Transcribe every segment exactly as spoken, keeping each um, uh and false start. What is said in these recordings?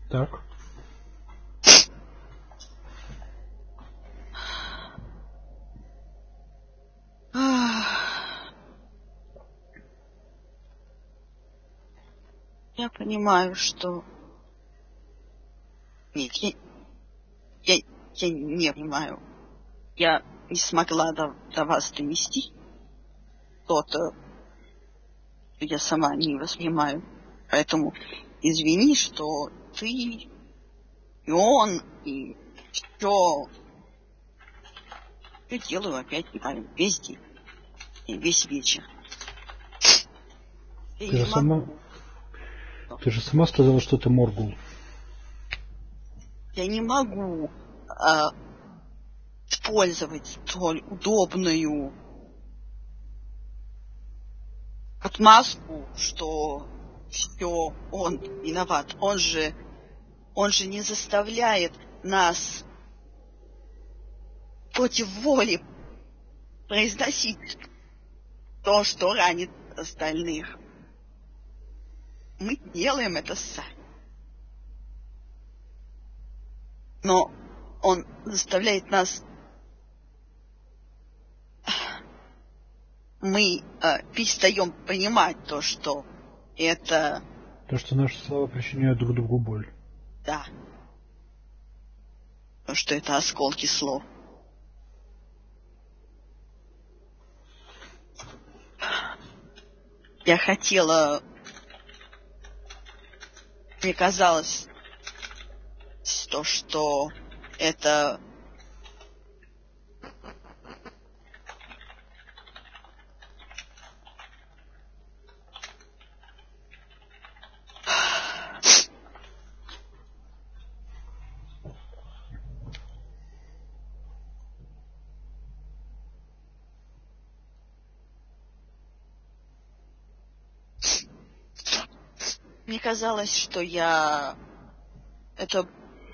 Так. Я понимаю, что... Нет, я... Я, я не понимаю. Я не смогла до, до вас донести то-то, что я сама не воспринимаю. Поэтому извини, что ты и он, и что я делаю опять, не знаю, весь день, и весь вечер. Я Ты же сама... могу. Ты же сама сказала, что ты Моргул. Я не могу а, использовать столь удобную отмазку, что все он виноват. Он же, он же не заставляет нас против воли произносить то, что ранит остальных. Мы делаем это сами. Но он заставляет нас... Мы э, перестаем понимать то, что это... То, что наши слова причиняют друг другу боль. Да. То, что это осколки слов. Я хотела... Мне казалось, то, что это... Мне казалось, что я... Это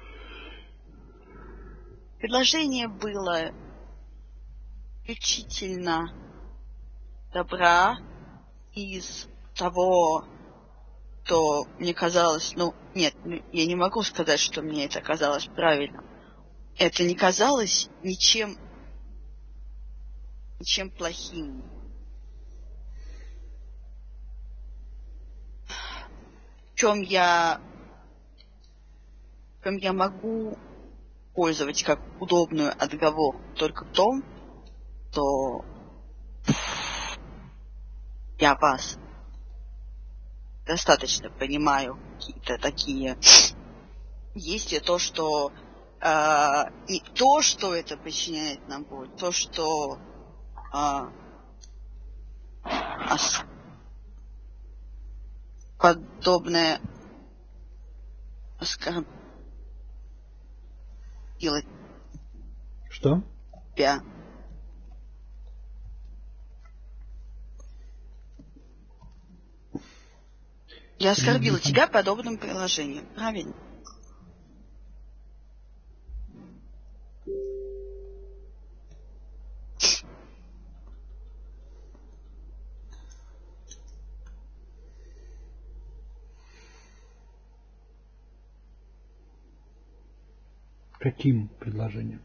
предложение было исключительно добра из того, что мне казалось... Ну, нет, я не могу сказать, что мне это казалось правильным. Это не казалось ничем... ничем плохим. В чем я... в чем я могу пользоваться как удобную отговорку только в том, что я вас достаточно понимаю, какие-то такие... Есть и то, что... Э, не то, что это причиняет нам боль, то, что... Э, ос- подобное оскорбило Что? тебя. Я оскорбила Не тебя подобным приложением, правильно? Каким предложением?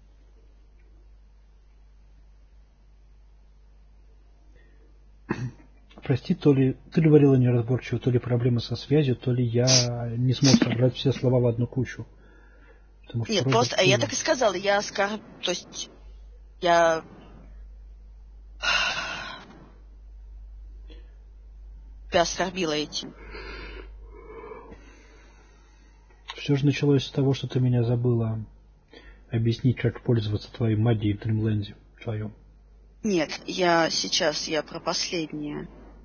Прости, то ли ты говорила неразборчиво, то ли проблемы со связью, то ли я не смог собрать все слова в одну кучу. Потому что Нет, робот просто, а ты... я так и сказала, я оскорб... То есть, я... тебя оскорбила этим. Все же началось с того, что ты меня забыла объяснить, как пользоваться твоей магией в Дримленде твоем. Нет, я сейчас, я про последнее.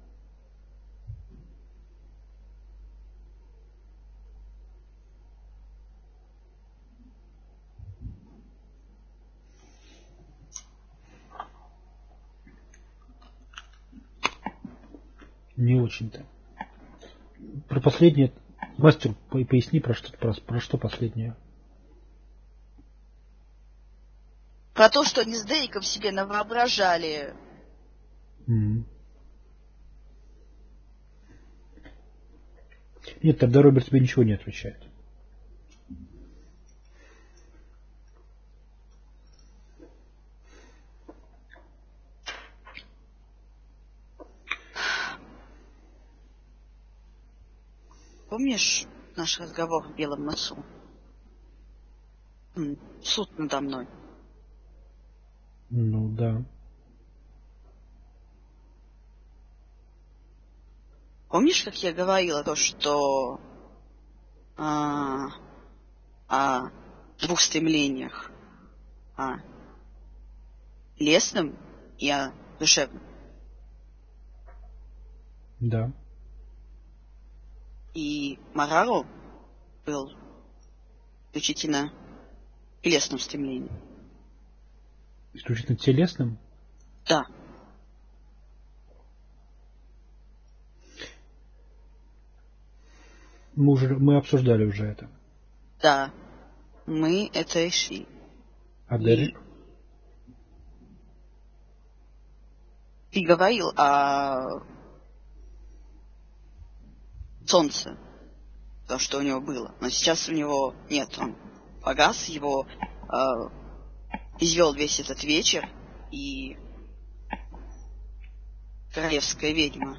Не очень-то. Про последнее... Мастер, поясни, про что, про, про что последнее. Про то, что они с Дейком себе навоображали. Mm. Нет, тогда Роберт тебе ничего не отвечает. помнишь наш разговор в Белом носу? М, Суд надо мной. Ну да. Помнишь, как я говорила то, что а, о двух стремлениях? О телесном и о душевном. Да. И Марару был исключительно телесным стремлением. Исключительно телесным? Да. Мы, уже, мы обсуждали уже это. Да. Мы это решили. А Дерек? Ты говорил о солнце, то, что у него было. Но сейчас у него нет. Он погас, его э, извел весь этот вечер, и королевская ведьма.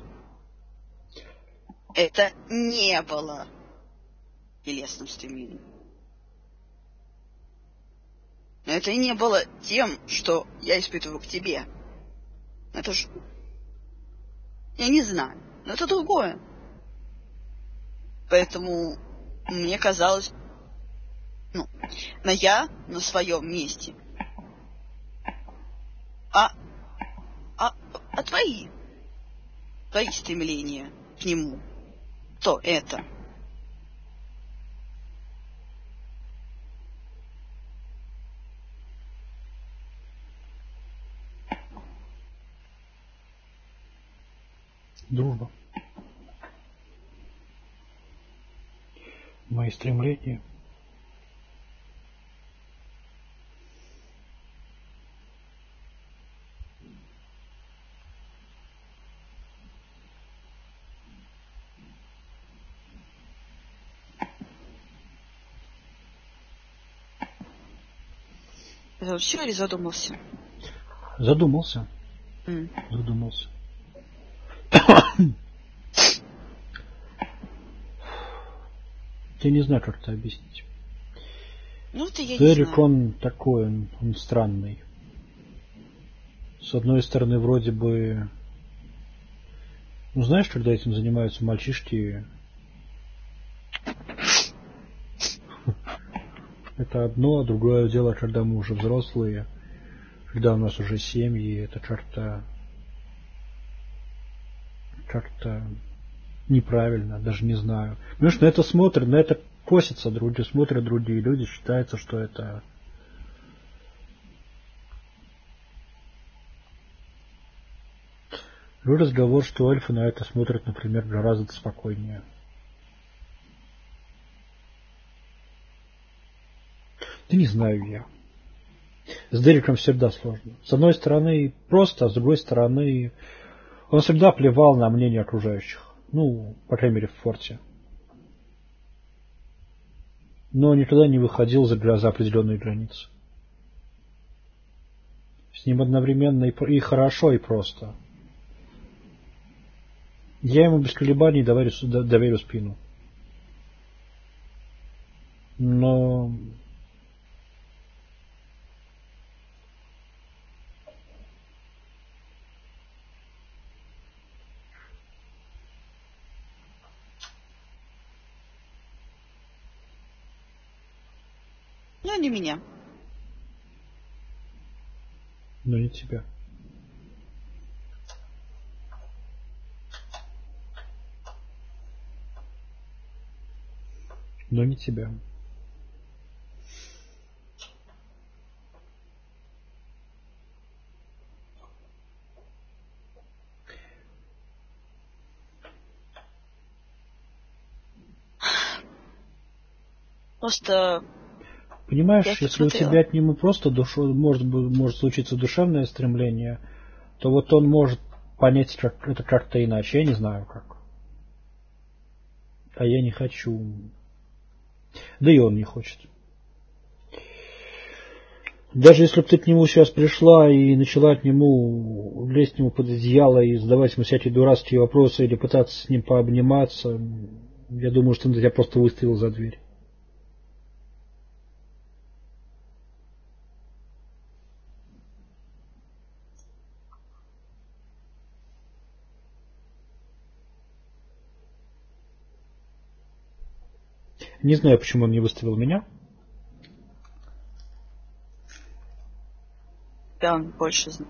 Это не было телесным стремлением. Но это и не было тем, что я испытываю к тебе. Это же... Я не знаю. Но это другое. Поэтому мне казалось... Ну, на я на своем месте. А... А, а твои? Твои стремления к нему. Что это? Дружба. Мои стремления. Это все или задумался? Задумался. Mm. Задумался. Я не знаю, как это объяснить. Ну, это я Дерек, не знаю. он такой, он, он странный. С одной стороны, вроде бы... Ну, знаешь, когда этим занимаются мальчишки... Это одно, а другое дело, когда мы уже взрослые, когда у нас уже семьи, это как-то... Как-то... неправильно, даже не знаю. Потому что на это смотрят, на это косятся другие, смотрят другие люди, считается, что это... Ну, разговор, что эльфы на это смотрят, например, гораздо спокойнее. Да не знаю я. С Дереком всегда сложно. С одной стороны просто, а с другой стороны он всегда плевал на мнение окружающих. Ну, по крайней мере, в форте. Но никогда не выходил за, за определенные границы. С ним одновременно и, и хорошо, и просто. Я ему без колебаний доверю, доверю спину. Но... Ну, не меня. Но не тебя. Но не тебя. Просто... Понимаешь, если посмотрела. У тебя к нему просто душу, может, может случиться душевное стремление, то вот он может понять как, это как-то иначе. Я не знаю как. А я не хочу. Да и он не хочет. Даже если бы ты к нему сейчас пришла и начала к нему лезть к нему под одеяло и задавать ему всякие дурацкие вопросы или пытаться с ним пообниматься, Я думаю, что он тебя просто выставил за дверь. Не знаю, почему он не выставил меня. Да, он больше знает.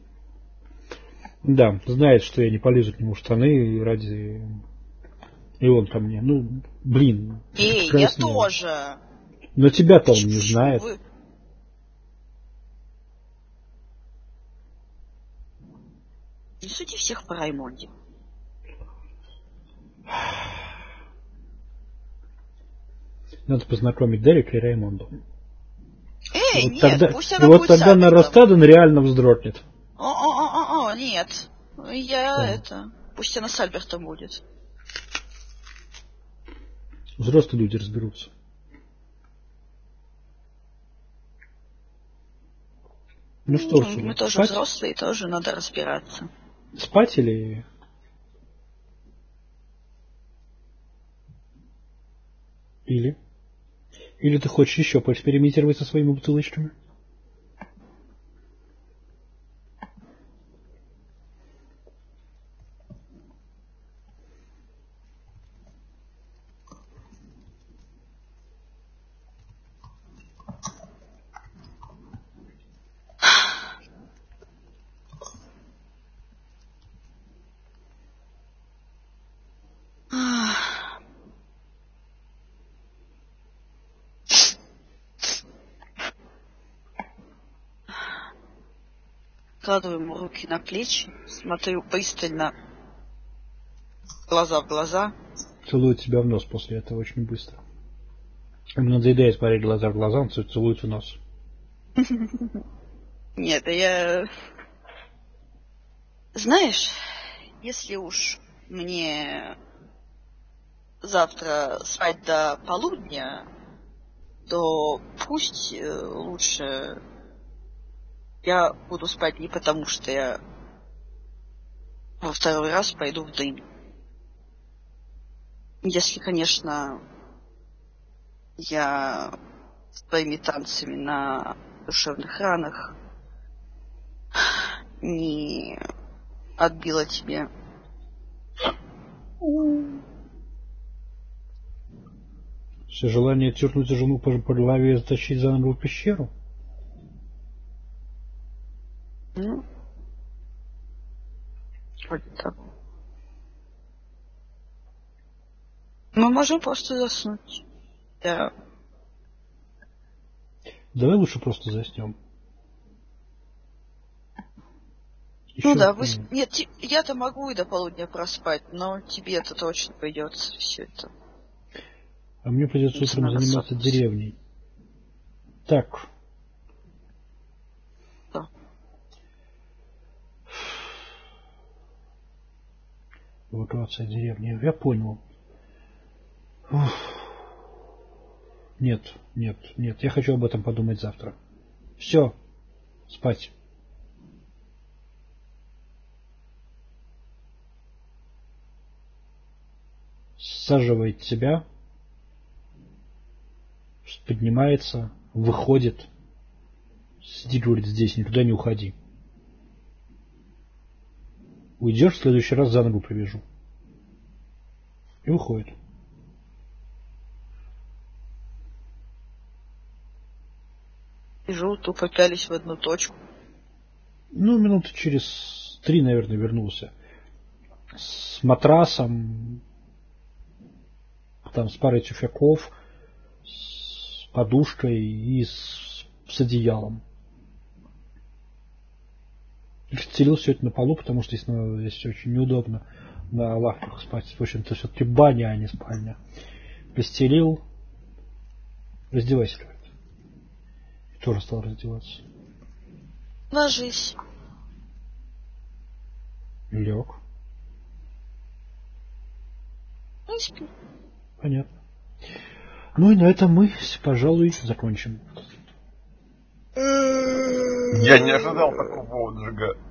Да, знает, что я не полезу к нему в штаны ради... И он ко мне. Ну, блин. Эй, я тоже. Но тебя-то он не знает. Вы... Не суди всех по Раймонде. Надо познакомить Дерека и Раймонду. Эй, вот нет, тогда, пусть она вот будет тогда на Ростаден реально вздрогнет. О-о-о-о, нет. Я да. это... Пусть она с Альбертом будет. Взрослые люди разберутся. Ну, ну что ж, мы тоже спать? Взрослые, тоже надо разбираться. Спать или... Или? Или ты хочешь еще поэкспериментировать со своими бутылочками? Кладу ему руки на плечи, смотрю пристально, глаза в глаза. Целует тебя в нос после этого очень быстро. Ему надоедает смотреть глаза в глаза, он целует в нос. Нет, я... Знаешь, если уж мне завтра спать до полудня, то пусть лучше я буду спать не потому, что я во второй раз пойду в дым. Если, конечно, я своими танцами на душевных ранах не отбила тебе. Все желание тюрнуть жену по, по голове и затащить за ногу в пещеру? Ну, вроде того. Мы можем просто заснуть. Да. Давай лучше просто заснем. Еще... Ну да, вы... Нет, я-то могу и до полудня проспать, но тебе-то точно придется все это. А мне придется утром заниматься деревней. Так. Да. Эвакуация деревни. Я понял. Ух. Нет, нет, нет. Я хочу об этом подумать завтра. Все. Спать. Саживает себя. Поднимается. Выходит. Сиди, говорит, здесь, никуда не уходи. Уйдешь, в следующий раз за ногу привяжу. И выходит. Сижу, тупо пялись в одну точку. Ну, минуты через три, наверное, вернулся. С матрасом, там, с парой тюфяков, с подушкой и с, с одеялом. Расстелил все это на полу, потому что здесь, ну, здесь очень неудобно на лавках спать. В общем-то, все-таки баня, а не спальня. Постелил. Раздевайся, говорит. И тоже стал раздеваться. Ложись. Лег. Ну, спи. Понятно. Ну и на этом мы, пожалуй, закончим. Я не ожидал такого отжига.